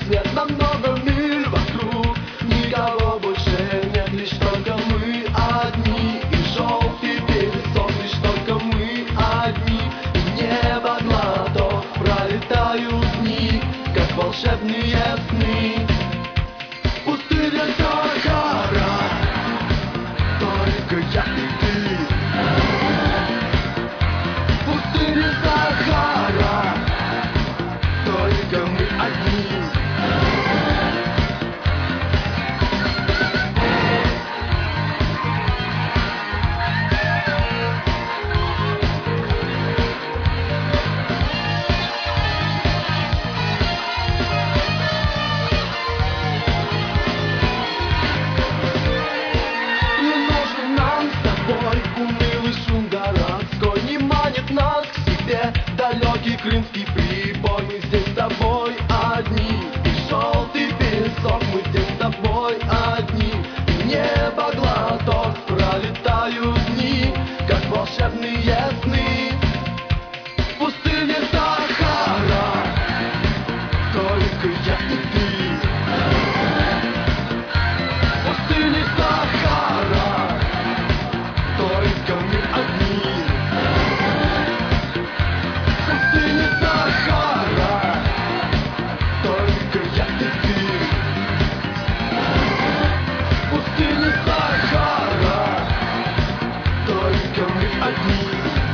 свет на много миль вокруг. Никого больше нет, лишь только мы одни. И желтый песок, лишь только мы одни. И небо глоток, пролетают дни, как волшебные сны. Пустыня Сахара, только я и ты. Пустыня Сахара, только мы одни. Унылый шум городской не манит нас к себе. Далекий крымский прибой, мы здесь с тобой одни. И желтый песок, мы здесь с тобой одни. И небо глоток, пролетают дни, как волшебные сны. Пустыня Сахара, только я и ты. Пустыня Сахара, только мы одни. Пустыня Сахара, только я и ты. Пустыня Сахара, только мы одни.